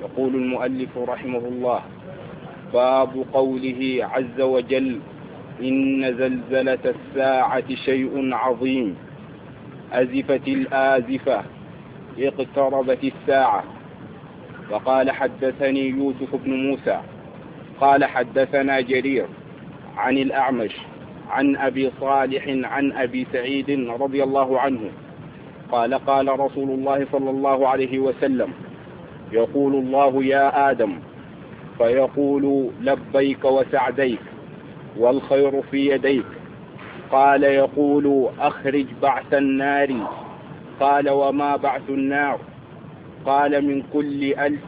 يقول المؤلف رحمه الله: باب قوله عز وجل: إن زلزلة الساعة شيء عظيم. أزفت الآزفة، اقتربت الساعة. وقال: حدثني يوسف بن موسى قال: حدثنا جرير عن الأعمش عن أبي صالح عن أبي سعيد رضي الله عنه قال: قال رسول الله صلى الله عليه وسلم: يقول الله: يا آدم، فيقول: لبيك وسعديك والخير في يديك. قال: يقول: أخرج بعث النار. قال: وما بعث النار؟ قال: من كل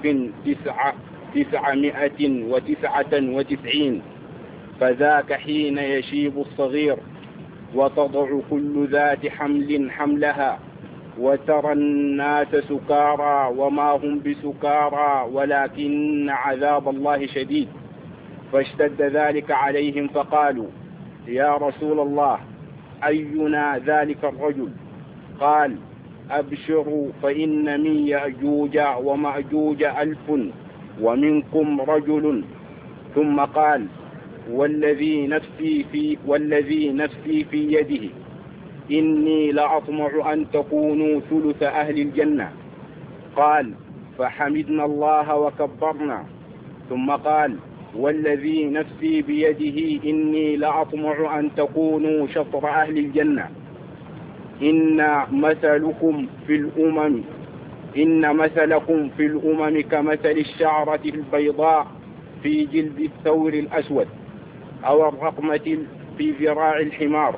1999. فذاك حين يشيب الصغير، وتضع كل ذات حمل حملها، وترى الناس سكارى وما هم بسكارى ولكن عذاب الله شديد. فاشتد ذلك عليهم فقالوا: يا رسول الله، أينا ذلك الرجل؟ قال: أبشروا، فإن من يأجوج ومأجوج 1000 ومنكم رجل. ثم قال: والذي نفسي في يده، إني لأطمع أن تكونوا ثلث أهل الجنة. قال: فحمدنا الله وكبرنا. ثم قال: والذي نفسي بيده، إني لأطمع أن تكونوا شطر أهل الجنة. إن مثلكم في الأمم كمثل الشعرة البيضاء في جلد الثور الأسود، أو الرقمة في ذراع الحمار.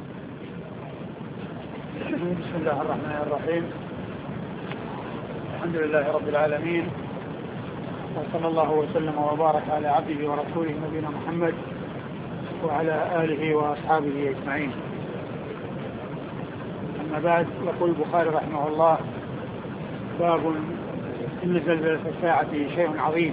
بسم الله الرحمن الرحيم. الحمد لله رب العالمين، وصلى الله وسلم وبارك على عبده ورسوله نبينا محمد وعلى آله وأصحابه أجمعين. أما بعد، يقول البخاري رحمه الله: باب إن زلزلة الساعة شيء عظيم.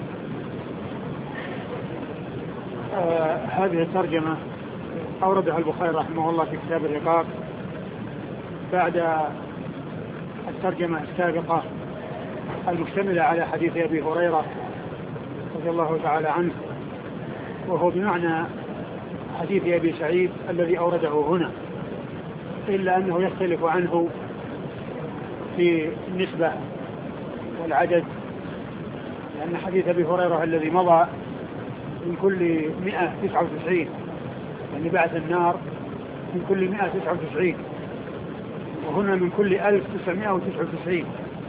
هذه الترجمة أوردها البخاري رحمه الله في كتاب الرقاق بعد الترجمة السابقة المشتملة على حديث أبي هريرة رضي الله تعالى عنه، وهو بمعنى حديث أبي سعيد الذي أورده هنا، إلا أنه يختلف عنه في النسبة والعدد، لأن حديث أبي هريرة الذي مضى من كل 199، يعني بعث النار من كل 199، وهنا من كل 1999،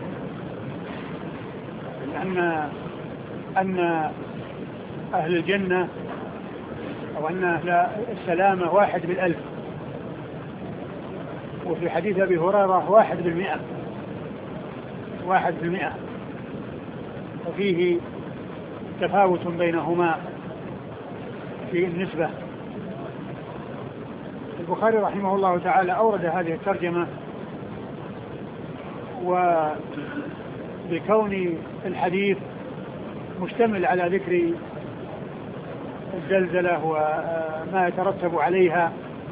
لأن أهل الجنة أو أن أهل السلامة 1/1000، وفي حديث أبي هريرة 1/100، وفيه تفاوت بينهما في النسبة. البخاري رحمه الله تعالى أورد هذه الترجمة، وبكون الحديث مشتمل على ذكر الزلزلة وما يترتب عليها،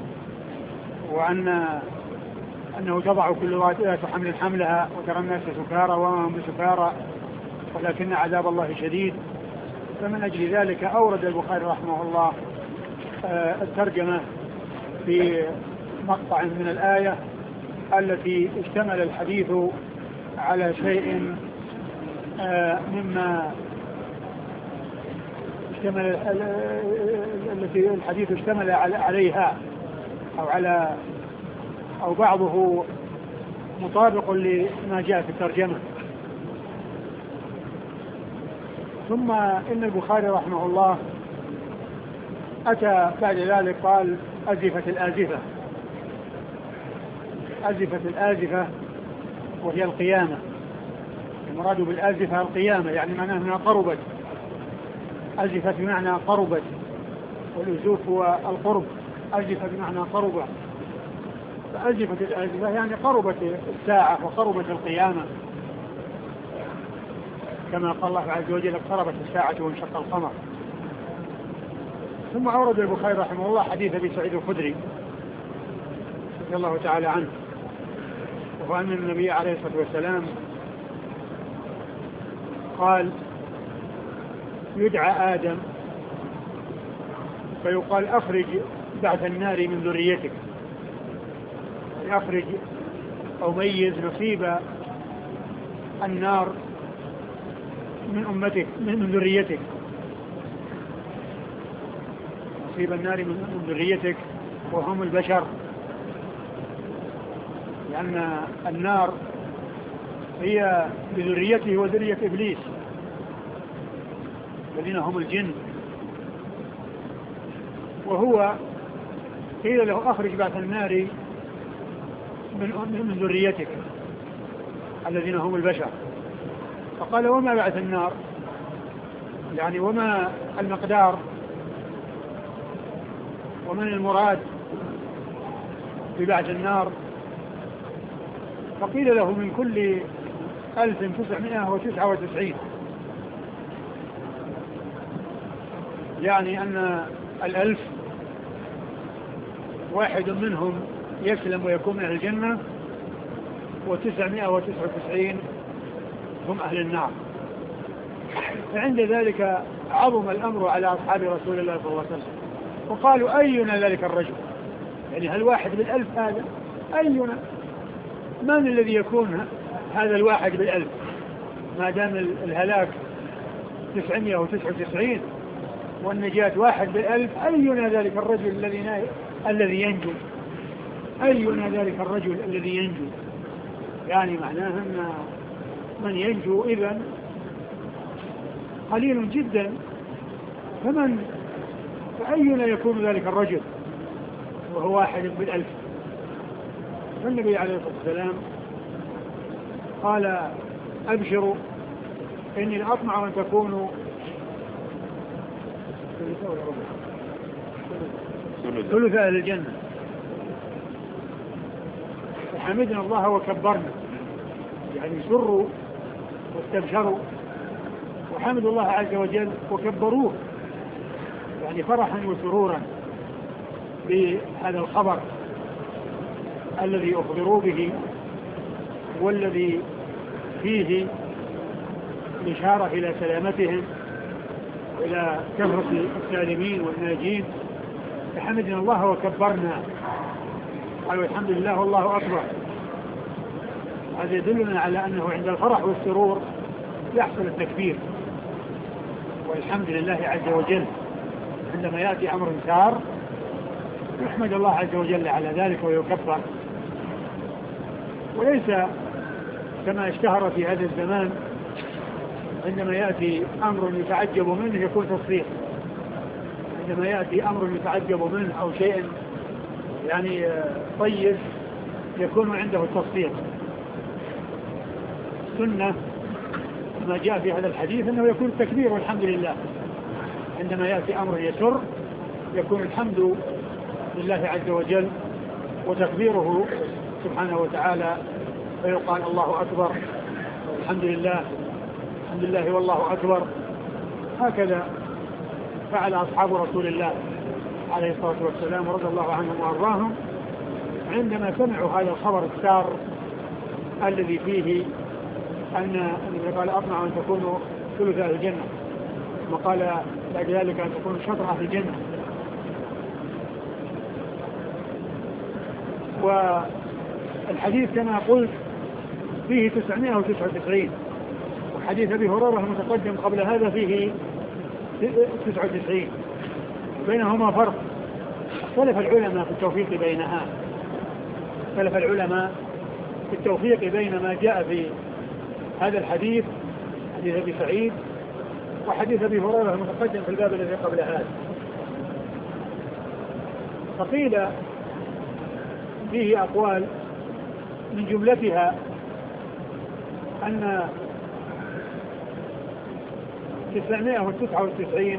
أنه تضع كل ذات حمل حملها، وترى الناس سكارى وما هم بسكارى ولكن عذاب الله شديد، فمن أجل ذلك أورد البخاري رحمه الله الترجمة في مقطع من الآية التي اشتمل الحديث على شيء مما التي الحديث اشتمل عليها أو بعضه مطابق لما جاء في الترجمة. ثم إن البخاري رحمه الله أتى بعد ذلك قال: أزفت الآزفة. أزفت الآزفة وهي القيامة. المراد بالآزفة القيامة، يعني معناه أنها قربت. أزفت بمعنى قربت، والأزوف هو القرب. أزفت بمعنى قربت، فأزفت الآزفة يعني قربت الساعة وقربت القيامة، كما قال الله عز وجل: اقتربت الساعة وانشق القمر. ثم أورد البخاري رحمه الله حديث أبي سعيد الخدري رضي الله تعالى عنه، وهو أن النبي عليه الصلاة والسلام قال: يدعى آدم فيقال أخرج بعث النار من ذريتك، أخرج أو ميز نصيب النار من أمتك من ذريتك، نصيب النار من ذريتك وهم البشر، لأن النار هي بذريته وذرية إبليس الذين هم الجن. وهو قيل له أخرج بعث النار من ذريتك الذين هم البشر، فقال وما بعث النار، يعني وما المقدار ومن المراد ببعث النار؟ فقيل له من كل 1999، يعني أن 1000 واحد منهم يسلم ويكون من أهل الجنة، و999 هم أهل النار. فعند ذلك عظم الأمر على أصحاب رسول الله صلى الله عليه وسلم، وقالوا أينا ذلك الرجل، يعني هل واحد بال1000 هذا؟ أينا من الذي يكون هذا الواحد بال1000 ما دام الهلاك 999 والنجاة واحد بال1000؟ أينا ذلك الرجل الذي ينجو؟ أينا ذلك الرجل الذي ينجو؟ يعني معناه أن من ينجو إذن قليل جدا، فأينا يكون ذلك الرجل وهو واحد بال1000؟ فالنبي عليه الصلاة والسلام قال أبشروا إني لأطمع أن تكونوا ثلث أهل الجنة. فحمدنا الله وكبرنا، يعني سروا واستبشروا وحمدوا الله عز وجل وكبروه، يعني فرحا وسرورا بهذا الخبر الذي أخبروا به، والذي فيه إشارة إلى سلامتهم وإلى كثرة السالمين والناجين. فحمدنا الله وكبرنا، قالوا الحمد لله والله أكبر. هذا يدلنا على أنه عند الفرح والسرور يحصل التكبير والحمد لله عز وجل. عندما يأتي أمر سار يحمد الله عز وجل على ذلك ويكبر، وليس كما اشتهر في هذا الزمان عندما يأتي أمر يتعجب منه يكون تصفيق، عندما يأتي أمر يتعجب منه أو شيء يعني طيب يكون عنده التصفيق. سنة ما جاء في هذا الحديث أنه يكون التكبير والحمد لله، عندما يأتي أمر يسر يكون الحمد لله عز وجل وتكبيره سبحانه وتعالى، فيقال الله أكبر الحمد لله الحمد لله والله أكبر. هكذا فعل أصحاب رسول الله عليه الصلاة والسلام رضي الله عنهم وأرضاهم عندما سمعوا هذا الخبر السار الذي فيه أن قال أطمع أن تكونوا ثلث أهل الجنة، وقال بعد ذلك أن تكونوا شطر أهل الجنة. والحديث كما قلت فيه 999، وحديث أبي هريرة المتقدم قبل هذا فيه 99، بينهما فرق. اختلف العلماء في التوفيق بينها، اختلف العلماء في التوفيق بين ما جاء في هذا الحديث حديث أبي سعيد وحديث أبي هريرة المتقدم في الباب الذي قبل هذا. فقيل فيه أقوال من جملتها أن 999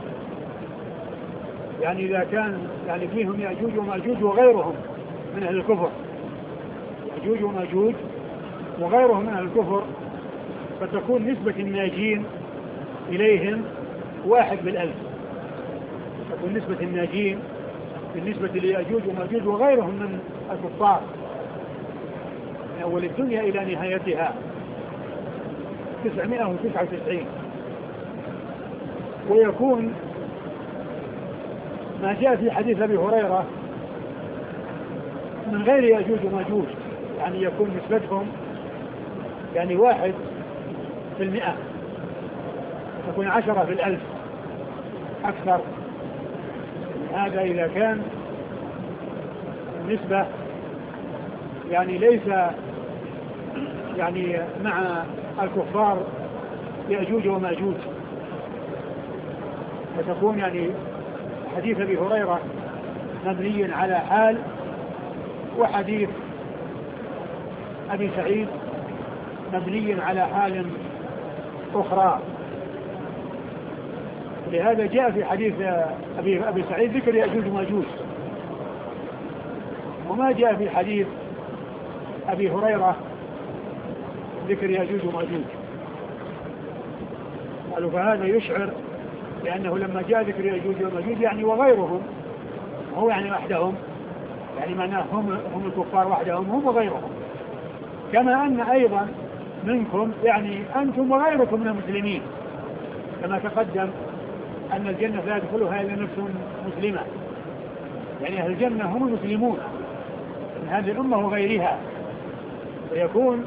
يعني إذا كان يعني فيهم يأجوج ومأجوج وغيرهم من أهل الكفر، يأجوج ومأجوج وغيرهم من أهل الكفر، فتكون نسبة الناجين إليهم واحد بال1000، تكون نسبة الناجين بالنسبة ليأجوج ومأجوج وغيرهم من الكفار من أول الدنيا إلى نهايتها 999. ويكون ما جاء في حديث أبي هريرة من غير يأجوج وماجوج، يعني يكون نسبتهم يعني 1%، تكون 10 في الألف أكثر. هذا إذا كان النسبة يعني ليس يعني مع الكفار يأجوج وماجوج، فتكون يعني حديث أبي هريرة مبني على حال، وحديث أبي سعيد مبني على حال أخرى. لهذا جاء في حديث أبي سعيد ذكر يأجوج وماجوج، وما جاء في حديث أبي هريرة ذكر يأجوج وماجوج. قالوا فهذا يشعر لأنه لما جاء ذكر يأجوج وماجوج يعني وغيرهم، هو يعني وحدهم، يعني معناه هم الكفار وحدهم هم وغيرهم، كما أن أيضا منكم يعني أنتم وغيركم من المسلمين، كما تقدم أن الجنة لا يدخلها إلا نفس مسلمة، يعني أهل الجنة هم المسلمون من هذه الأمة وغيرها. ويكون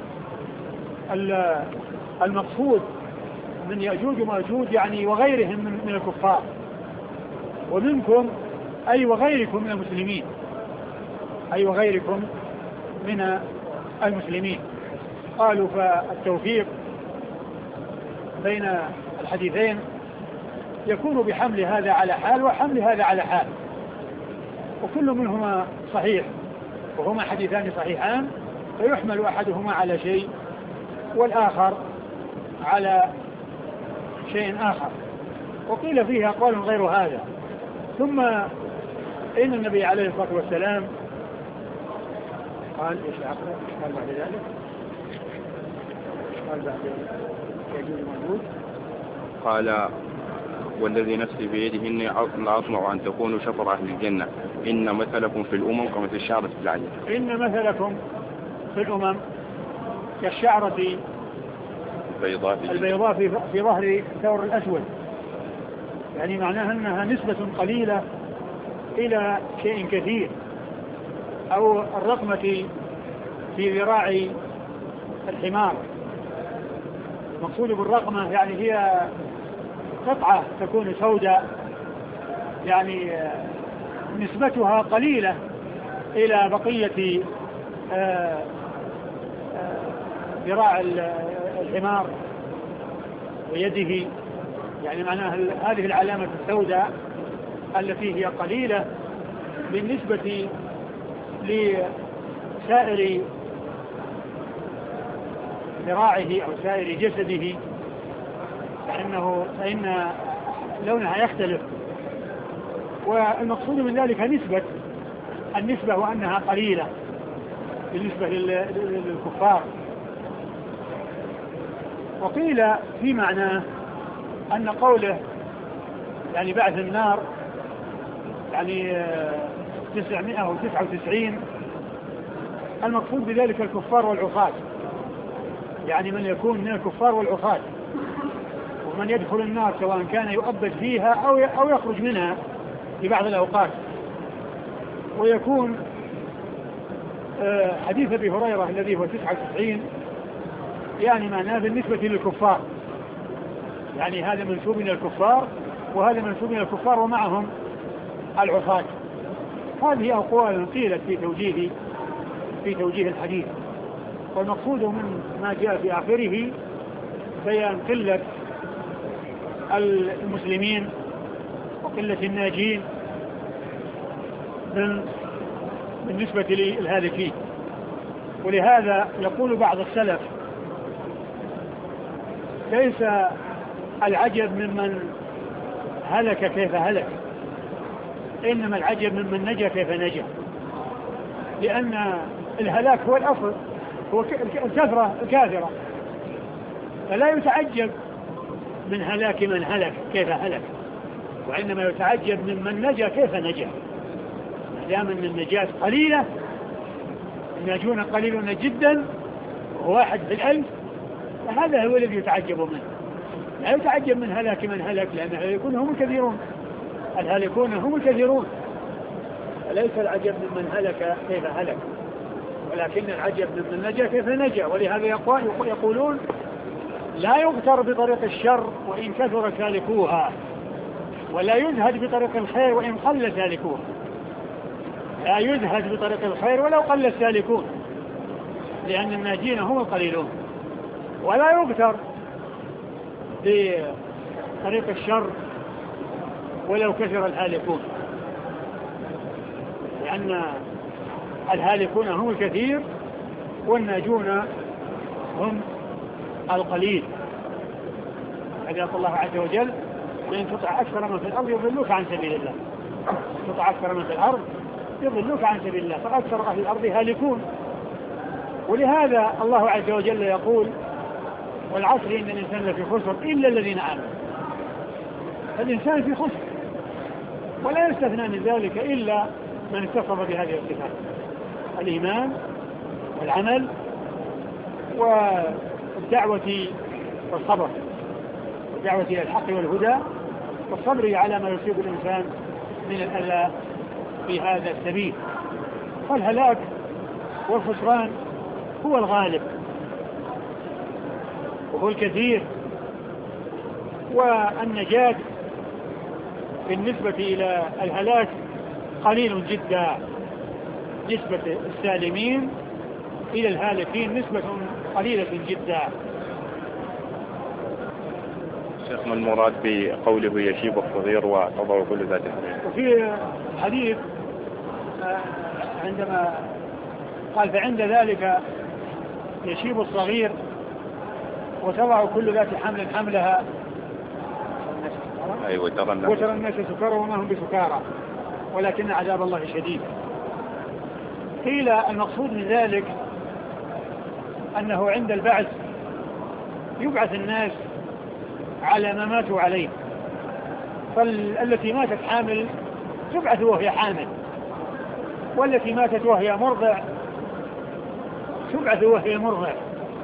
المقصود من يأجوج وماجوج يعني وغيرهم من الكفار، ومنكم أي وغيركم من المسلمين، أي وغيركم من المسلمين. قالوا فالتوفيق بين الحديثين يكون بحمل هذا على حال وحمل هذا على حال، وكل منهما صحيح، وهما حديثان صحيحان، فيحمل أحدهما على شيء والآخر على شيء آخر. وقيل فيها أقوال غير هذا. ثم إن النبي عليه الصلاة والسلام قال إيش قال بعد ذلك؟ قال بعد يجوز موجود، قال والذي نفسي بيده إني أطمع أن تكونوا شطر أهل الجنة، إن مثلكم في الأمم كمثل الشعرة في العجل. إن مثلكم في الأمم كالشعرة البيضاء في ظهر الثور الأسود، يعني معناها أنها نسبة قليلة إلى شيء كثير، أو الرقمة في ذراع الحمار. المقصود بالرقمة يعني هي قطعة تكون سوداء، يعني نسبتها قليلة إلى بقية ذراع الحمار ويده، يعني معناها هذه العلامة السوداء التي هي قليلة بالنسبة لسائر ذراعه أو سائر جسده، فإن لونها يختلف. والمقصود من ذلك النسبة وأنها قليلة بالنسبة للكفار. وقيل في معناه أن قوله يعني بعث النار يعني 999، المقصود بذلك الكفار والعصاة، يعني من يكون من الكفار والعصاة، ومن يدخل النار سواء كان يؤبد فيها أو يخرج منها في بعض الأوقات. ويكون حديث أبي هريرة الذي هو 99 يعني معناه بالنسبة للكفار، يعني هذا منسوب من الكفار وهذا منسوب من الكفار ومعهم العصاة. هذه أقوال قيلت في توجيه الحديث. والمقصود من ما جاء في آخره بيان قلة المسلمين وقلة الناجين بالنسبة للهالكين. ولهذا يقول بعض السلف ليس العجب ممن هلك كيف هلك، إنما العجب ممن نجا كيف نجا، لأن الهلاك هو الأصل، هو الكثرة الكاثرة، فلا يتعجب من هلاك من هلك كيف هلك، وإنما يتعجب ممن نجا كيف نجا. ما دام أن النجاة قليلة، الناجون قليلون جدا وواحد في الألف، فهذا هو الذي يتعجب منه. لا يتعجب من هلاك من هلك، لأن الهالكون هم الكثيرون، الهالكون هم الكثيرون، وليس العجب ممن هلك كيف هلك، ولكن العجب ممن نجا كيف نجا. ولهذا يقولون لا يغتر بطريق الشر وإن كثر سالكوها، ولا يزهد بطريق الخير وإن قل سالكوها. لا يزهد بطريق الخير ولو قل السالكون، لأن الناجين هم القليلون. ولا يغتر بطريق الشر ولو كثر الهالكون، لأن الهالكون هم الكثير والناجون هم القليل. حديث الله عز وجل: وإن تطع أكثر من في الأرض يضلوك عن سبيل الله. تطع أكثر من في الأرض يضلوك عن سبيل الله، فأكثر أهل الأرض هالكون. ولهذا الله عز وجل يقول: والعصر إن الإنسان لفي خسر إلا الذين آمنوا. الإنسان في خسر، ولا يستثنى من ذلك إلا من اتصف بهذه الصفات: الإيمان والعمل والدعوة والصبر، الدعوة إلى الحق والهدى والصبر على ما يصيب الإنسان من الأذى في هذا السبيل. فالهلاك والخسران هو الغالب وهو الكثير، والنجاة بالنسبة إلى الهلاك قليل جدا. نسبة السالمين إلى الهالكين نسبة قليلة جدا. شيخ، ما المراد بقوله يشيب الصغير وتضع كل ذات حمل؟ وفي الحديث عندما قال: فعند ذلك يشيب الصغير وتضع كل ذات حمل حملها. أيوة، وترى الناس سكارى وما هم بسكارى ولكن عذاب الله شديد. قيل المقصود من ذلك أنه عند البعث يبعث الناس على ما ماتوا عليه، فالتي ماتت حامل تبعث وهي حامل، والتي ماتت وهي مرضع تبعث وهي مرضع.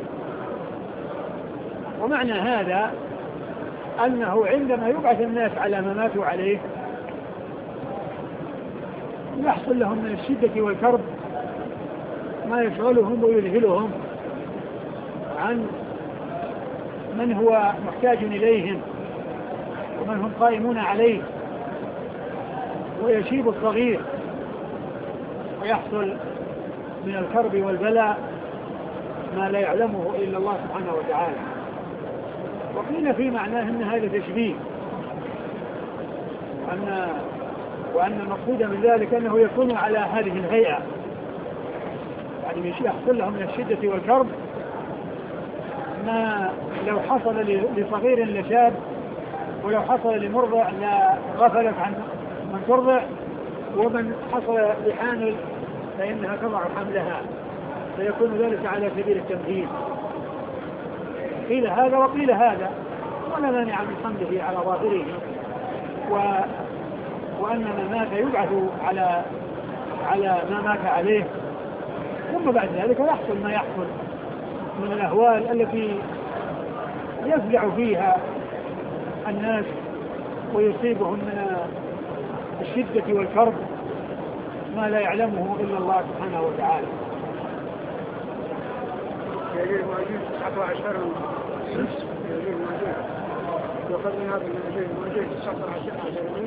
ومعنى هذا أنه عندما يبعث الناس على ما ماتوا عليه يحصل لهم من الشدة والكرب ما يشغلهم ويذهلهم عن من هو محتاج إليهم ومن هم قائمون عليه. ويشيب الصغير ويحصل من الكرب والبلاء ما لا يعلمه إلا الله سبحانه وتعالى. وقيل في معناه أن هذا تشبيه، وأن المقصود من ذلك أنه يكون على هذه الهيئة، يعني يحصل لهم من الشدة والكرب ما لو حصل لصغير لشاب، ولو حصل لمرضع لغفلت عن من ترضع، ومن حصل لحامل فإنها تضع حملها، فيكون ذلك على سبيل التمثيل. قيل هذا وقيل هذا، ولا مانع من حمله على ظاهره، وأن من مات يبعث على ما مات عليه. ثم بعد ذلك يحصل ما يحصل من الأهوال التي يفزع فيها الناس ويصيبهم من الشدة والكرب ما لا يعلمه إلا الله سبحانه وتعالى. يجير مواجود 19 يؤخذ من هذا الموجود 19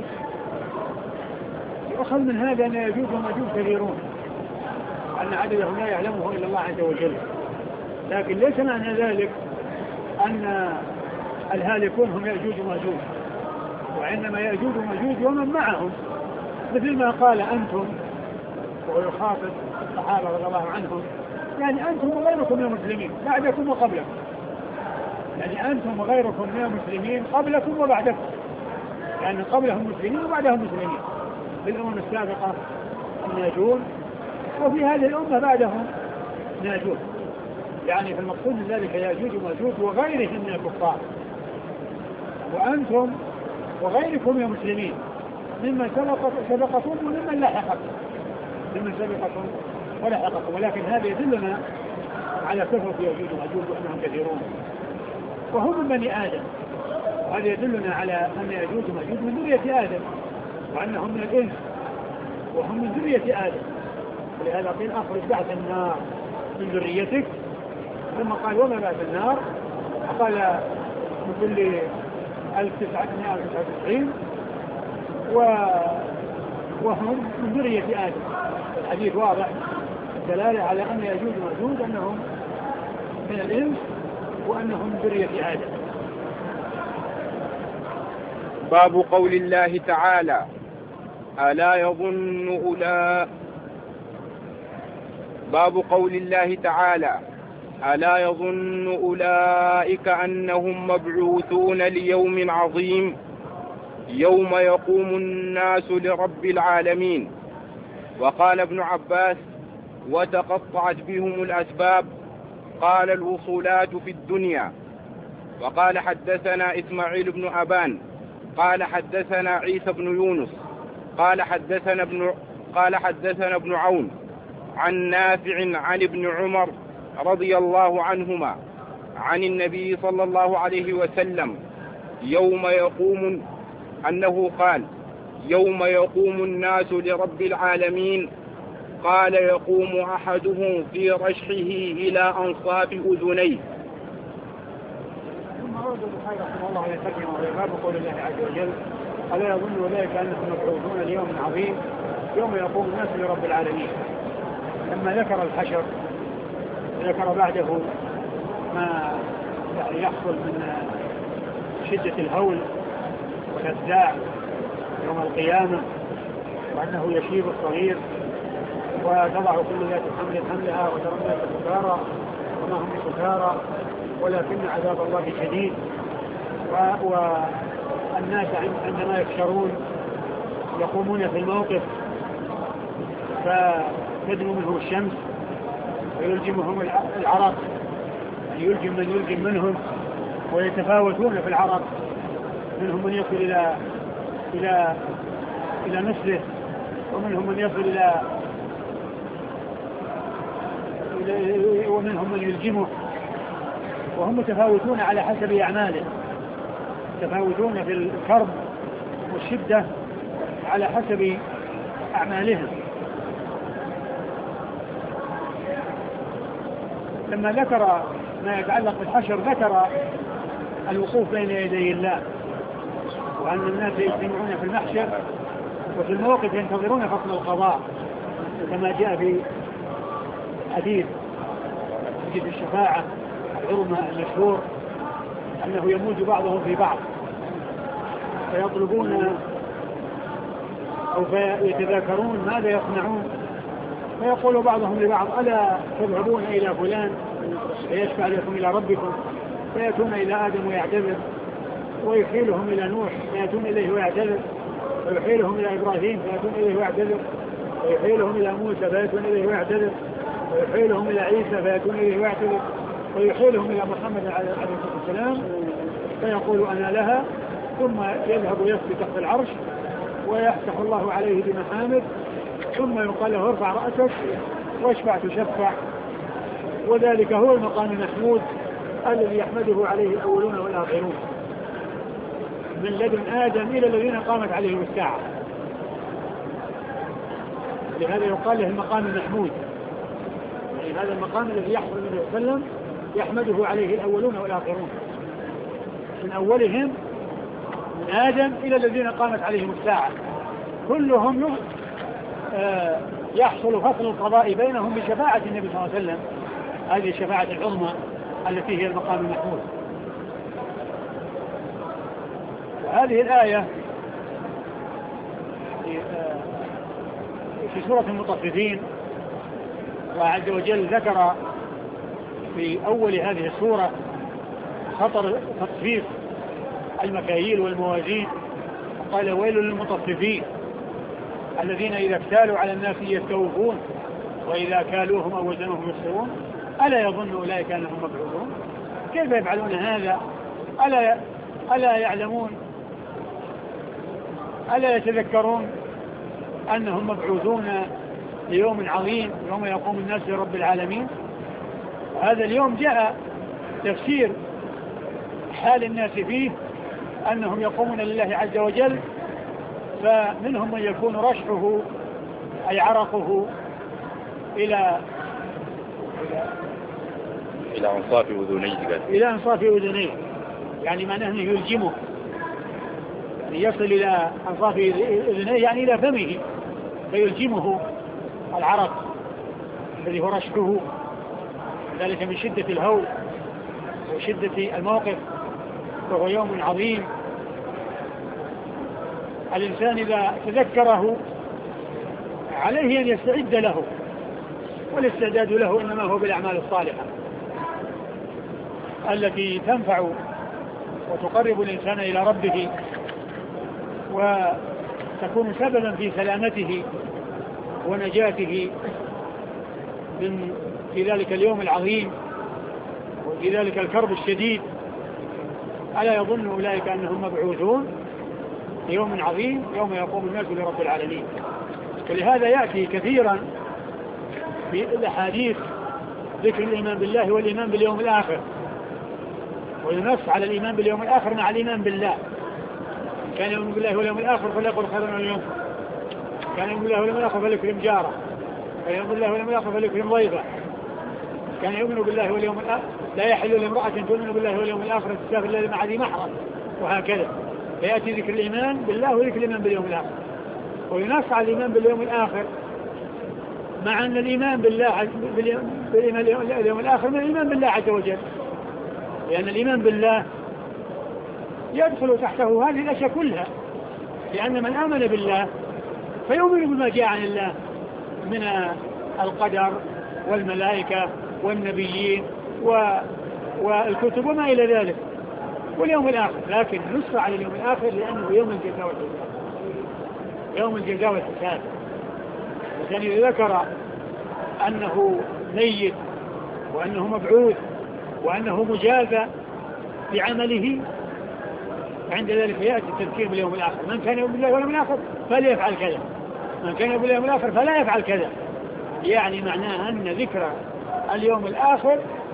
يؤخذ من هذا أن يجوز ومجوز كثيرون، أن عددهم لا يعلمه إلا الله عز وجل. لكن ليس معنى ذلك أن الهالكون هم يأجوج وماجوج، وإنما يأجوج وماجوج ومن معهم، مثل ما قال أنتم وهو يخاطب الصحابة رضي الله عنهم، يعني أنتم وغيركم من المسلمين بعدكم وقبلكم، يعني أنتم وغيركم من المسلمين قبلكم وبعدكم، يعني قبلهم مسلمين وبعدهم مسلمين بالأمم السابقة الناجون، وفي هذه الأمة بعدهم ناجون. يعني في المقصود من ذلك يأجوج وماجوج وغيرهم من الكفار، وأنتم وغيركم من المسلمين ممن سبقكم وممن لاحقكم، ممن سبقكم ولحقكم. ولكن هذا يدلنا على كثرة يأجوج وماجوج وأنهم كثيرون، وهم من بني آدم، هذا يدلنا على أن يأجوج ومأجوج من ذرية آدم، وأنهم من الإنس وهم من ذرية آدم، ولهذا قيل أخرج بعث النار من ذريتك، ثم قال وما بعث النار؟ قال من كل 1999 وهم من ذرية آدم. الحديث واضح الدلالة على أن يأجوج ومأجوج أنهم من الإنس وأنهم من ذرية آدم. باب قول الله تعالى ألا يظن أولئك أنهم مبعوثون ليوم عظيم يوم يقوم الناس لرب العالمين. وقال ابن عباس وتقطعت بهم الأسباب، قال الوصولات في الدنيا. وقال حدثنا إسماعيل بن أبان قال حدثنا عيسى بن يونس قال حدثنا ابن عون عن نافع عن ابن عمر رضي الله عنهما عن النبي صلى الله عليه وسلم أنه قال يوم يقوم الناس لرب العالمين، قال يقوم أحدهم في رشحه إلى أنصاف أذنيه. ثم أورد البخاري رحمه الله عليه وسلم باب قول الله عز وجل ألا يظن أولئك أنهم مبعوثون ليوم عظيم يوم يقوم الناس لرب العالمين. لما ذكر الحشر ذكر بعده ما يحصل من شدة الهول والأفزاع يوم القيامة، وأنه يشيب الصغير وتضع كل ذات حمل حملها وترى الناس سكارى وما هم سكارى ولكن عذاب الله شديد. والناس عندما يكشرون يقومون في الموقف فتدنو منهم الشمس ويلجمهم العرق، يلجم من يلجم منهم ويتفاوتون في العرق، منهم من يصل إلى نصفه ومنهم من يصل ومنهم من يلجمه، وهم متفاوتون على حسب أعماله، متفاوتون في الكرب والشدة على حسب أعمالهم. لما ذكر ما يتعلق بالحشر ذكر الوقوف بين يدي الله، وأن الناس يجتمعون في المحشر وفي الموقف ينتظرون فصل القضاء، كما جاء في حديث في الشفاعة العظمى المشهور أنه يموج بعضهم في بعض فيطلبون أو فيتذاكرون ماذا يصنعون، فيقول بعضهم لبعض ألا تذهبون إلى فلان فيشفع لكم إلى ربكم، فيأتون إلى آدم ويعتذر، ويحيلهم إلى نوح فيأتون إليه ويعتذر، ويحيلهم إلى إبراهيم فيأتون إليه ويعتذر، ويحيلهم إلى موسى فيأتون إليه ويعتذر، ويحيلهم إلى عيسى فيأتون إليه ويعتذر، ويحيلهم إلى محمد عليه الصلاة والسلام فيقول أنا لها، ثم يذهب ويسبي تحت العرش ويفتح الله عليه بمحامد، ثم يقال له ارفع رأسك واشفع تشفع. وذلك هو المقام المحمود الذي يحمده عليه الأولون والآخرون من لدن آدم إلى الذين قامت عليهم الساعة. لهذا يقال له المقام المحمود، يعني هذا المقام الذي يحصل النبي صلى الله عليه وسلم يحمده عليه الأولون والآخرون من أولهم من آدم إلى الذين قامت عليهم الساعة، كلهم يحصل فصل القضاء بينهم بشفاعة النبي صلى الله عليه وسلم، هذه الشفاعة العظمى التي هي المقام المحمود. هذه الآية في سورة المطففين، وعز وجل ذكر في أول هذه السورة خطر تطفيف المكاييل والموازين، قال ويل للمطففين الذين إذا اكتالوا على الناس يستوفون وإذا كالوهم أو وزنوهم يخسرون ألا يظن أولئك أنهم مبعوثون. كيف يفعلون هذا؟ ألا يعلمون؟ ألا يتذكرون أنهم مبعوثون ليوم عظيم يوم يقوم الناس لرب العالمين؟ هذا اليوم جاء تفسير حال الناس فيه أنهم يقومون لله عز وجل، فمنهم من يكون رشحه أي عرقه إلى أنصاف أذنيه، إلى أنصاف أذنيه، يعني معناه أنه يلجمه، يعني يصل إلى أنصاف أذنيه يعني إلى فمه، فيلجمه العرق الذي هو رشحه، ذلك من شدة الهول وشدة الموقف، وهو يوم عظيم. الإنسان إذا تذكره عليه أن يستعد له، والاستعداد له إنما هو بالأعمال الصالحة التي تنفع وتقرب الإنسان إلى ربه وتكون سببا في سلامته ونجاته في ذلك اليوم العظيم وفي ذلك الكرب الشديد. ألا يظن أولئك أنهم مبعوثون يوم عظيم يوم يقوم الناس لرب العالمين. ولهذا يأتي كثيرا في الأحاديث ذكر الإيمان بالله والإيمان باليوم الآخر، وينص على الإيمان باليوم الآخر مع الإيمان بالله. كان يؤمن بالله واليوم الآخر فليقل خيرا اليوم، كان يؤمن بالله واليوم الآخر فليكرم جاره، كان يؤمن بالله واليوم الآخر فليكرم ضيفه، كان يؤمن بالله واليوم الآخر لا يحل لامرأة تؤمن بالله واليوم الآخر تسافر إلا مع ذي محرم، وهكذا. فيأتي ذكر الإيمان بالله وذكر الإيمان باليوم الآخر، وينص على الإيمان باليوم الآخر مع أن الإيمان بالله باليوم الآخر من الإيمان بالله عز وجل، لأن الإيمان بالله يدخل تحته هذه الأشياء كلها، لأن من آمن بالله فيؤمن بما جاء عن الله من القدر والملائكة والنبيين والكتب وما إلى ذلك واليوم الآخر. لكن نص على اليوم الآخر لأنه يوم الجزاء والحساب، يوم الجزاء والحساب. وكان إذا ذكر أنه ميت وأنه مبعوث وأنه مجازى بعمله، عند ذلك يأتي التذكير باليوم الآخر. من كان يؤمن بالله واليوم الآخر فليفعل كذا، من كان يؤمن بالله واليوم الآخر فلا يفعل كذا. يعني معناه أن ذكر اليوم الآخر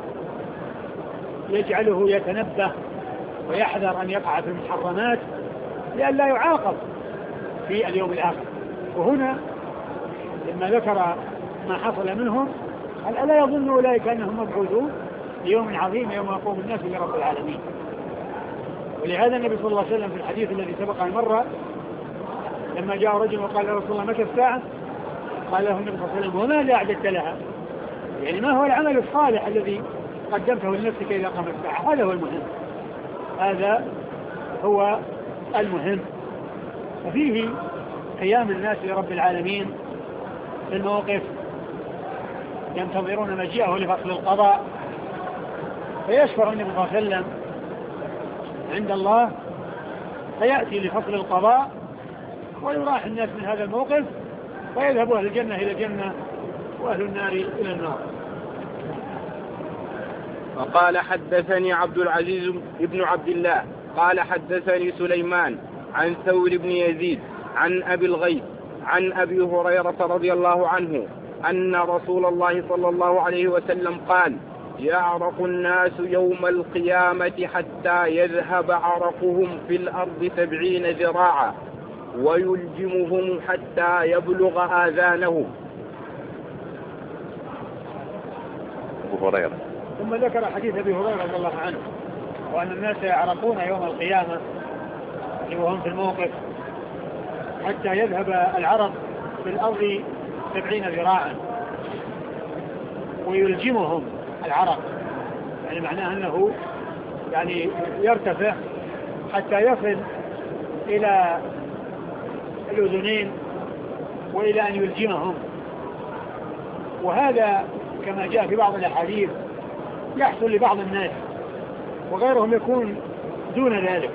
يجعله يتنبه ويحذر أن يقع في المحرمات لأن لا يعاقب في اليوم الآخر. وهنا لما ذكر ما حصل منهم قال ألا يظن أولئك أنهم مبعوثون ليوم عظيم يوم يقوم الناس لرب العالمين. ولهذا النبي صلى الله عليه وسلم في الحديث الذي سبق المرة لما جاء رجل وقال يا رسول الله متى الساعة؟ قال له النبي صلى الله عليه وسلم وماذا أعددت لها؟ يعني ما هو العمل الصالح الذي قدمته لنفسك إذا قام الساعة؟ هذا هو المهم، هذا هو المهم. ففيه قيام الناس لرب العالمين في الموقف، ينتظرون مجيئه لفصل القضاء، فيشفر النبي صلى الله عليه وسلم عند الله فيأتي لفصل القضاء ويراح الناس من هذا الموقف ويذهب أهل الجنة إلى الجنة وأهل النار إلى النار. وقال حدثني عبد العزيز بن عبد الله قال حدثني سليمان عن ثور بن يزيد عن أبي الغيث عن أبي هريرة رضي الله عنه أن رسول الله صلى الله عليه وسلم قال يعرق الناس يوم القيامة حتى يذهب عرقهم في الأرض 70 ذراعا ويلجمهم حتى يبلغ آذانهم. أبو هريرة. ثم ذكر حديث أبي هريرة رضي الله عنه وأن الناس يعرقون يوم القيامة وهم في الموقف حتى يذهب العرق في الأرض 70 ذراعا ويلجمهم العرق، يعني معناه أنه يعني يرتفع حتى يصل إلى الأذنين وإلى أن يلجمهم. وهذا كما جاء في بعض الأحاديث يحصل لبعض الناس وغيرهم يكون دون ذلك.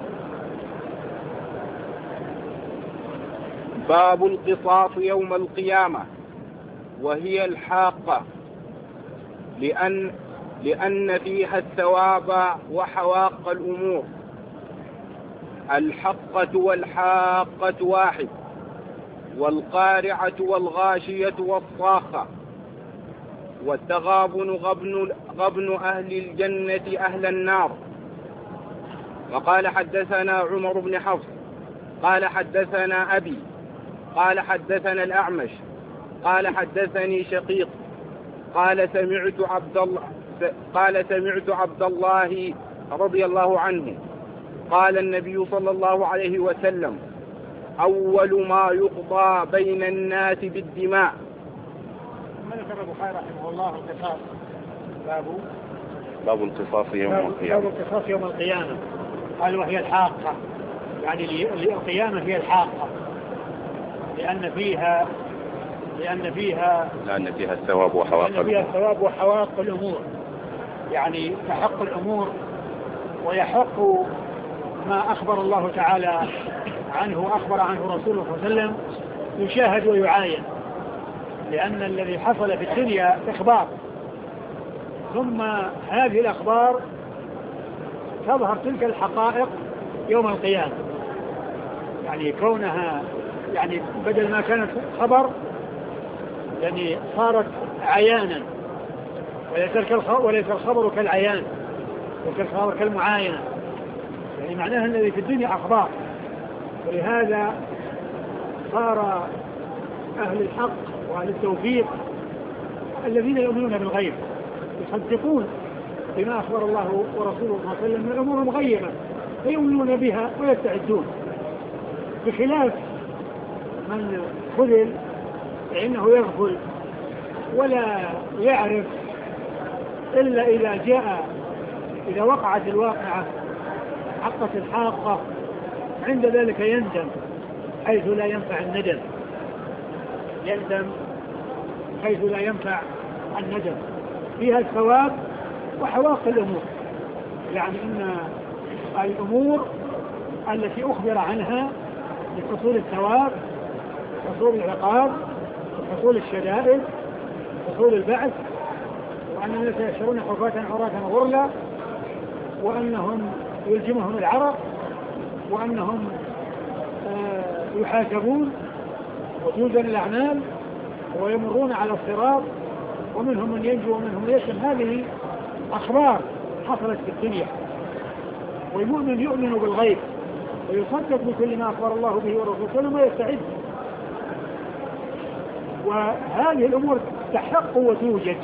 باب القصاص يوم القيامة وهي الحاقة لأن فيها الثواب وحواق الأمور. الحقة والحاقة واحد، والقارعة والغاشية والصاخة. والتغابن غبن أهل الجنة أهل النار. وقال حدثنا عمر بن حفص قال حدثنا أبي قال حدثنا الأعمش قال حدثني شقيق قال سمعت عبد الله رضي الله عنه قال النبي صلى الله عليه وسلم أول ما يقضى بين الناس بالدماء. ثم ذكر البخاري رحمه الله القصاص باب القصاص يوم القيامة. باب القصاص يوم القيامة. قال وهي الحاقة، يعني القيامة هي الحاقة لأن فيها الثواب وحواق الأمور، يعني تحق الأمور ويحق ما أخبر الله تعالى عنه أخبر عنه رسوله صلى الله عليه وسلم يشاهد ويعاين، لأن الذي حصل في الدنيا إخبار، ثم هذه الأخبار تظهر تلك الحقائق يوم القيامة، يعني كونها يعني بدل ما كانت خبر يعني صارت عيانا، وليس الخبر كالعيان وليس الخبر كالمعاينة، يعني معناها الذي في الدنيا أخبار. ولهذا صار أهل الحق وأهل التوفيق الذين يؤمنون بالغيب يصدقون بما أخبر الله ورسوله صلى الله عليه وسلم من الأمور المغيبة فيؤمنون بها ويستعدون، بخلاف من خذل فإنه يغفل ولا يعرف إلا إذا وقعت الواقعة حقت الحاقة، عند ذلك يندم حيث لا ينفع الندم، فيها الثواب وحواق الأمور، يعني إن الأمور التي أخبر عنها لحصول الثواب، حصول العقاب، حصول الشدائد، حصول البعث، وأنهم يتيسرون حفاة عراة غرلا، وأنهم يلجمهم العرق، وأنهم يحاسبون وتوزن الأعمال ويمرون على الصراط ومنهم من ينجو ومنهم من يسلم. هذه أخبار حصلت في الدنيا، والمؤمن يؤمن بالغيب ويصدق بكل ما أخبر الله به ورسوله ويستعد، وهذه الأمور تحق وتوجد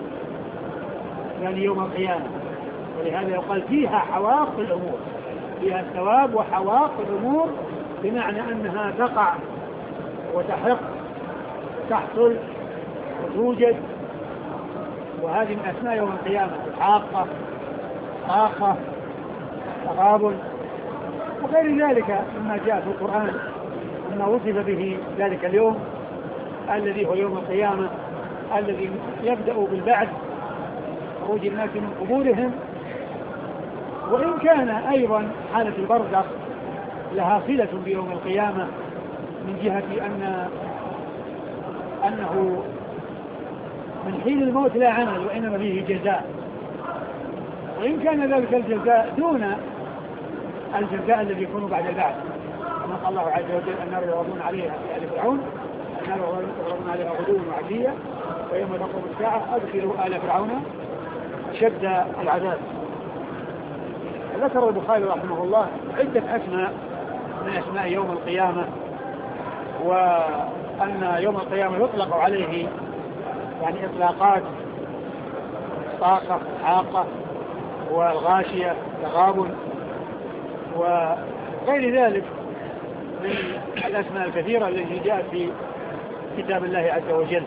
يعني يوم القيامة، ولهذا يقال فيها حواق الأمور، فيها الثواب وحواق الأمور، بمعنى أنها تقع وتحق وتحصل وتوجد، وهذه من أسماء يوم القيامة: الحاقة، آخة، تغابن، وغير ذلك مما جاء في القرآن مما وصف به ذلك اليوم الذي هو يوم القيامة، الذي يبدأ بالبعث، خروج الناس من قبورهم. وإن كان أيضا حالة البرزخ لها صلة بيوم القيامة من جهة أنه من حين الموت لا عمل وإنما فيه جزاء، وإن كان ذلك الجزاء دون الجزاء الذي يكون بعد البعث، كما قال الله عز وجل: النار يعرضون عليها في آل فرعون، النار يعرضون عليها غدوا وعشيا ويوم تقوم الساعة أدخلوا آل فرعون شد العذاب. ذكر البخاري رحمه الله عدة أسماء من أسماء يوم القيامة، وأن يوم القيامة يطلق عليه يعني إطلاقات: طاقة، حاقة، والغاشية، تغابن، وغير ذلك من الأسماء الكثيرة التي جاءت في كتاب الله عز وجل.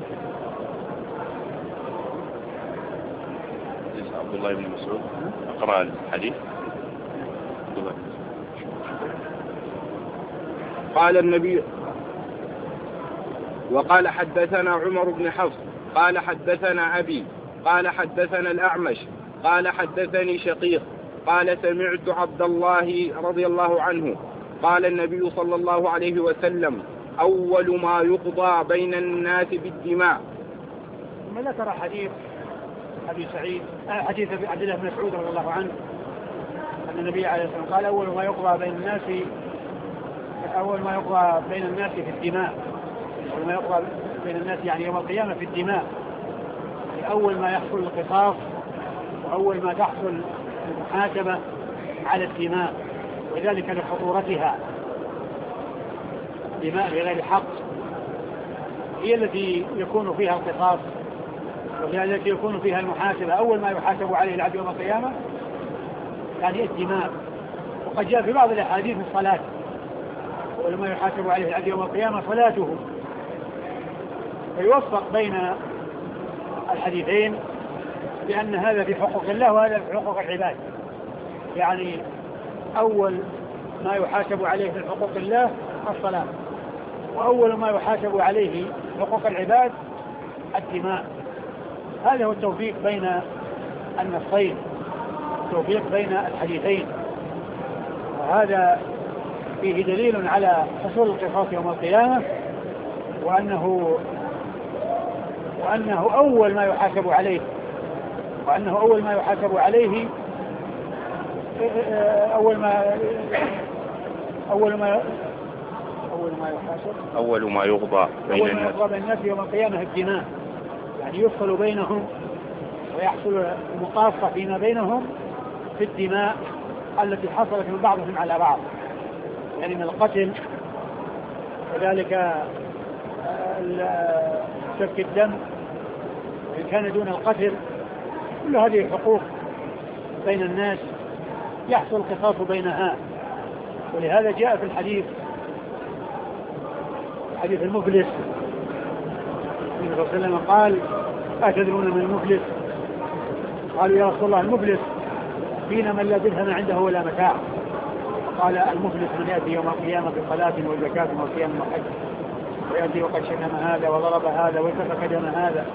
عبد الله بن مسعود أقرأ الحديث. قال النبي وقال حدثنا عمر بن حفص قال حدثنا أبي قال حدثنا الأعمش قال حدثني شقيق قال سمعت عبد الله رضي الله عنه قال النبي صلى الله عليه وسلم: أول ما يقضى بين الناس بالدماء. ثم ذكر حديث أبي سعيد، حديث عبد الله بن مسعود رضي الله عنه أن النبي عليه الصلاة والسلام قال: أول ما يقضى بين الناس في الدماء. أول ما يقضى بين الناس يعني يوم القيامة في الدماء، يعني أول ما يحصل القصاص، وأول ما تحصل المحاكمة على الدماء، وذلك لخطورتها. دماء بغير حق هي التي يكون فيها القصاص، وهي التي يكون فيها المحاسبة. أول ما يحاسب عليه العبد يوم القيامة يعني الدماء. وقد جاء في بعض الأحاديث الصلاة، أول ما يحاسب عليه العبد يوم القيامة صلاته. فيوفق بين الحديثين لأن هذا في حقوق الله وهذا في حقوق العباد. يعني أول ما يحاسب عليه في حقوق الله الصلاة، وأول ما يحاسب عليه حقوق العباد الدماء. هذا هو التوفيق بين النصين، التوفيق بين الحديثين. وهذا فيه دليل على حصول القصاص يوم القيامة، وأنه أول ما يحاسب عليه، وأنه أول ما يحاسب عليه أول ما يقضى بين الناس يوم القيامة الدماء. يعني يفصل بينهم ويحصل المقاصة فيما بينهم في الدماء التي حصلت من بعضهم على بعض، يعني من القتل، وذلك سفك الدم وإن كان دون القتل. كل هذه حقوق بين الناس يحصل القصاص بينها. ولهذا جاء في الحديث حديث المفلس، النبي صلى الله عليه وسلم قال: أتدرون من المفلس؟ قالوا: يا رسول الله المفلس فينا من لا درهم عنده ولا متاع. قال: المفلس من يأتي يوم القيامة بصلاة وزكاة وصيام وحج، ويأتي وقد شتم هذا وضرب هذا وسفك دم هذا،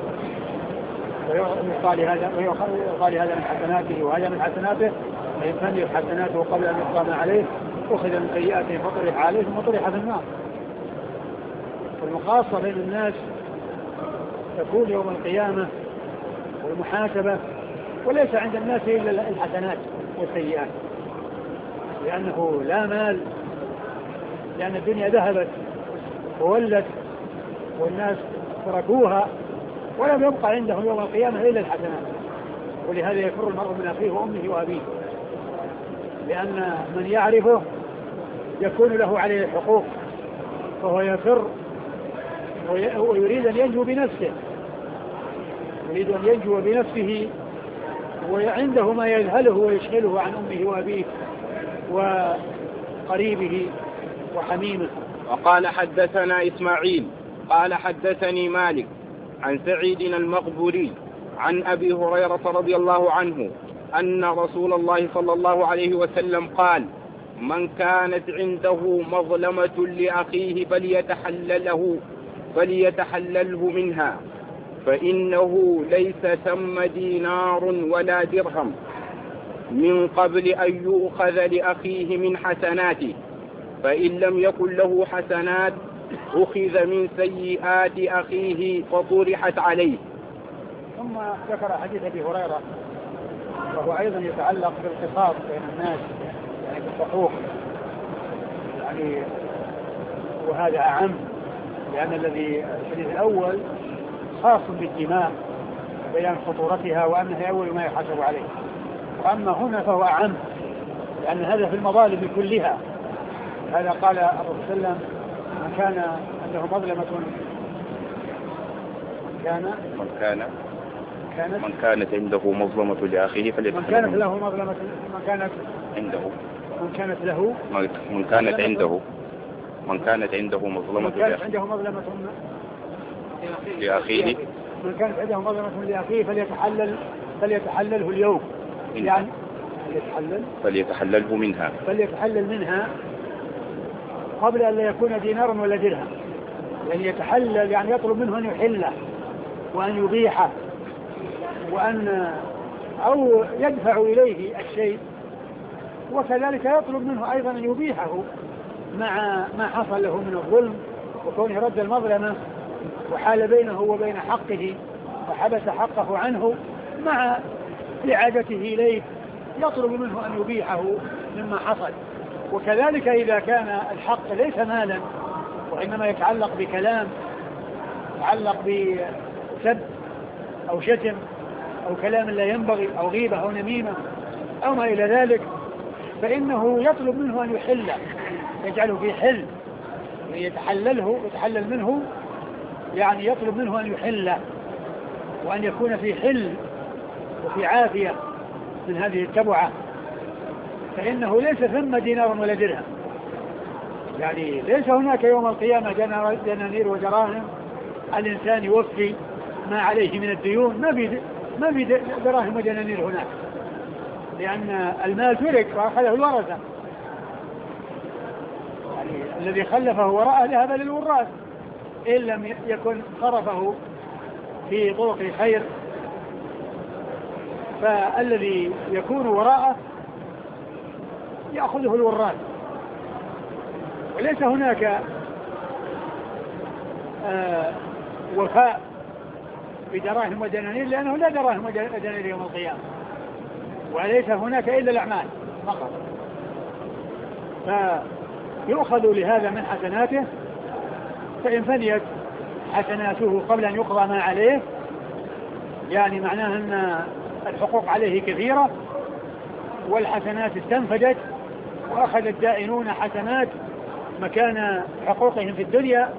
ويقال هذا من حسناته وهذا من حسناته، فإن فنيت حسناته قبل أن يقام عليه أخذ من سيئاته فطرح عليه ثم طرح في النار. والمقاصة بين الناس تكون يوم القيامة والمحاسبة، وليس عند الناس إلا الحسنات والسيئات، لأنه لا مال، لأن الدنيا ذهبت وولت والناس تركوها ولم يبقى عندهم يوم القيامة إلا الحسنات. ولهذا يفر المرء من أخيه وأمه وأبيه، لأن من يعرفه يكون له عليه الحقوق، فهو يفر ويريد أن ينجو بنفسه، يريد أن ينجو بنفسه، وعنده ما يذهله ويشغله عن أمه وأبيه وقريبه وحميمه. وقال: حدثنا إسماعيل قال: حدثني مالك عن سعيد المقبوري عن أبي هريرة رضي الله عنه أن رسول الله صلى الله عليه وسلم قال: من كانت عنده مظلمة لأخيه فليتحلله منها، فإنه ليس ثم دينار ولا درهم من قبل أن يؤخذ لأخيه من حسناته، فإن لم يكن له حسنات أخذ من سيئات أخيه فطرحت عليه. ثم ذكر حديث أبي هريرة، وهو أيضا يتعلق بالقصاص بين الناس، يعني بالحقوق، يعني وهذا أعم، لأن الحديث الأول خاص بالدماء بيان خطورتها وأنها أول ما يحاسب عليه، وأما هنا فهو أعم لأن هذا في المظالم كلها. هذا قال الرسول صلى الله عليه وسلم: من كان عنده مظلمة من كانت عنده مظلمة لأخيه فليتحلل فليتحلله اليوم، يعني فليتحلله منها قبل أن لا يكون دينار ولا درهم. يعني يتحلل يعني يطلب منه أن يحله وأن يبيحه، أو يدفع إليه الشيء، وكذلك يطلب منه أيضا أن يبيحه مع ما حصل له من الظلم، وكونه رد المظلمة وحال بينه وبين حقه وحبس حقه عنه، مع إعادته إليه يطلب منه أن يبيحه مما حصل. وكذلك إذا كان الحق ليس مالا وإنما يتعلق بكلام، يتعلق بسب أو شتم أو كلام لا ينبغي أو غيبة أو نميمة أو ما إلى ذلك، فإنه يطلب منه أن يحل، يجعله في حل، يتحلل منه، يعني يطلب منه أن يحل وأن يكون في حل وفي عافية من هذه التبعة، فإنه ليس ثم دينار ولا درهم، يعني ليس هناك يوم القيامة دنانير ودراهم الإنسان يوفي ما عليه من الديون، ما في دراهم ودنانير هناك، لأن المال ترك وأخذه الورثة، يعني الذي خلفه وراءه ذهب للوراث إن لم يكن صرفه في طرق خير، فالذي يكون وراءه يأخذه الوراث، وليس هناك وفاء بدراهم ودنانير، لأنه لا دراهم ودنانير يوم القيامة، وليس هناك إلا الأعمال فقط، فيؤخذ لهذا من حسناته، فإن فنيت حسناته قبل أن يقضى ما عليه، يعني معناه أن الحقوق عليه كثيرة والحسنات استنفدت، وأخذ الدائنون حسنات مكان حقوقهم في الدنيا،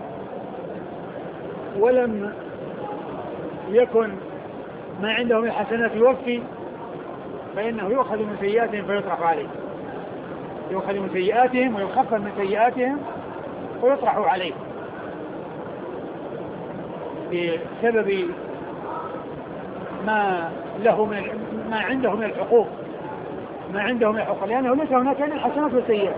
ولم يكن ما عندهم الحسنات يوفي، فإنه يؤخذ من سيئاتهم فيطرح عليه، يؤخذ من سيئاتهم ويخفف من سيئاتهم ويطرح عليه بسبب ما عنده من الحقوق، لأنه ليس هناك إلا الحسنات والسيئات،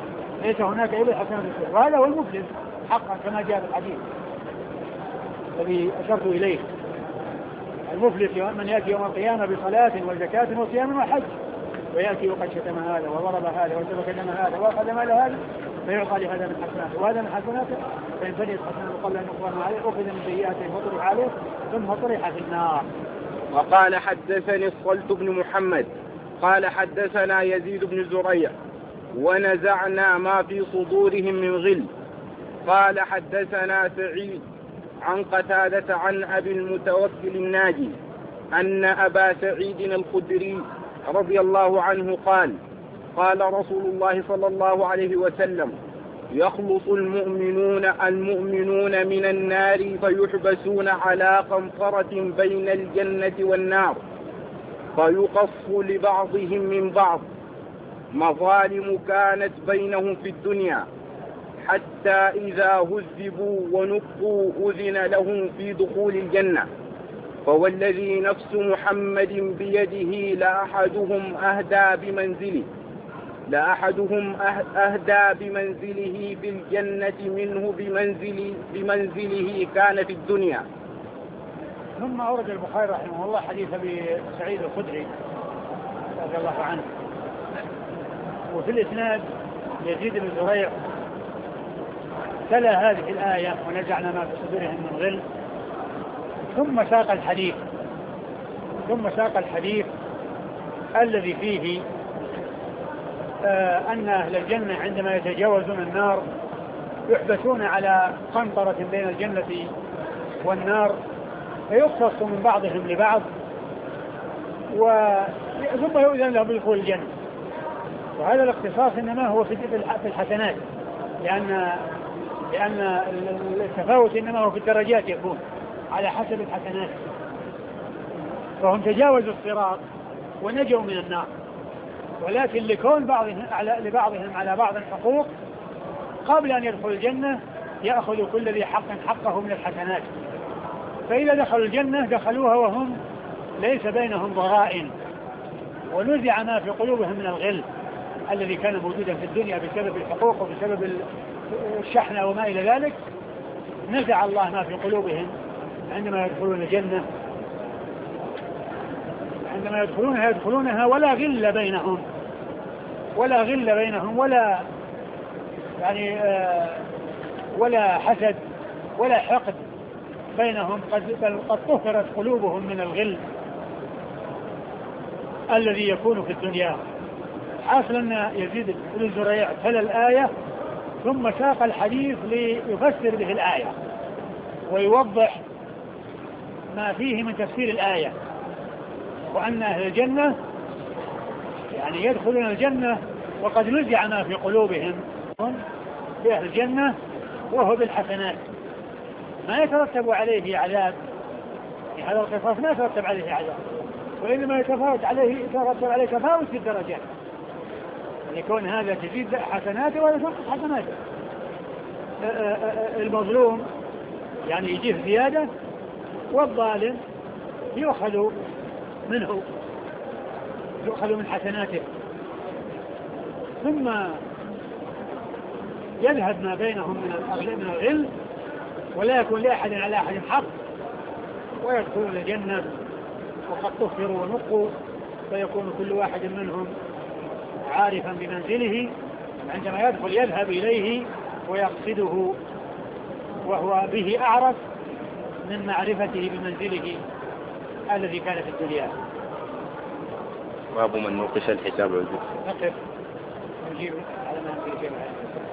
وهذا هو المفلس حقا كما جاء في الحديث الذي أشرت إليه. المفلس من يأتي يوم القيامة بصلاة وزكاة وصيام وحج، ويأتي وقد شتم هذا وضرب هذا وسفك دم هذا وأخذ مال هذا، فيعطى لهذا من حسناته وهذا من حسناته، فإن فنيت حسناته قبل أن يقضى عليه أخذ من سيئاته فطرح عليه ثم طرح في النار. وقال حدثني الصلت بن محمد قال حدثنا يزيد بن زريع ونزعنا ما في صدورهم من غل. قال حدثنا سعيد عن قتادة عن أبي المتوكل الناجي أن أبا سعيد الخدري رضي الله عنه قال قال رسول الله صلى الله عليه وسلم: يخلص المؤمنون من النار فيحبسون على قنطرة بين الجنة والنار، فيقص لبعضهم من بعض مظالم كانت بينهم في الدنيا، حتى إذا هذبوا ونقوا أذن لهم في دخول الجنة. فوالذي نفس محمد بيده لأحدهم أهدى بمنزله في الجنة منه بمنزله كان في الدنيا. ثم أورد البخاري رحمه الله حديث أبي سعيد الخدري رضي الله عنه، وفي الإسناد يزيد بن زريع تلا هذه الآية: ونزعنا ما في صدورهم من غل، ثم ساق الحديث الذي فيه أن أهل الجنة عندما يتجاوزون النار يحبسون على قنطرة بين الجنة والنار، فيقتص من بعضهم لبعض ثم يؤذن لهم بدخول الجنة. وهذا الاختصاص إنما هو في الحسنات، لأن التفاوت إنما هو في الدرجات، يكون على حسب الحسنات، فهم تجاوزوا الصراط ونجوا من النار، ولكن لكون لبعضهم على بعض حقوق قبل أن يدخل الجنة يأخذ كل ذي حق حقه من الحسنات، فإذا دخلوا الجنة دخلوها وهم ليس بينهم ضغائن، ونزع ما في قلوبهم من الغل الذي كان موجودا في الدنيا بسبب الحقوق وبسبب الشحنة وما إلى ذلك. نزع الله ما في قلوبهم عندما يدخلون الجنة، عندما يدخلونها ولا غل بينهم ولا يعني ولا حسد ولا حقد بينهم، قد طهرت قلوبهم من الغل الذي يكون في الدنيا. حاصل أن يزيد بن زريع تلا الآية ثم ساق الحديث ليفسر به الآية ويوضح ما فيه من تفسير الآية، وأن أهل الجنة يعني يدخلون الجنة وقد نزع ما في قلوبهم في أهل الجنة وهو بالحسنات، ما يترتب عليه عذاب. في هذا القصاص ما يترتب عليه عذاب، وإنما يترتب عليه تفاوت في الدرجات، يكون هذا تزيد حسناته ولا تنقص حسناته. المظلوم يعني يجيه زيادة، والظالم يؤخذ من حسناته، ثم يذهب ما بينهم من الغل، ولا يكون لأحد على أحد حق، ويدخلون الجنة وقد طهروا ونقوا، فيكون كل واحد منهم عارفا بمنزله، عندما يدخل يذهب إليه ويقصده، وهو به أعرف من معرفته بمنزله الذي كان في الدنيا. باب من نوقش الحساب والجزء. نقف نجيب على ما في شيء.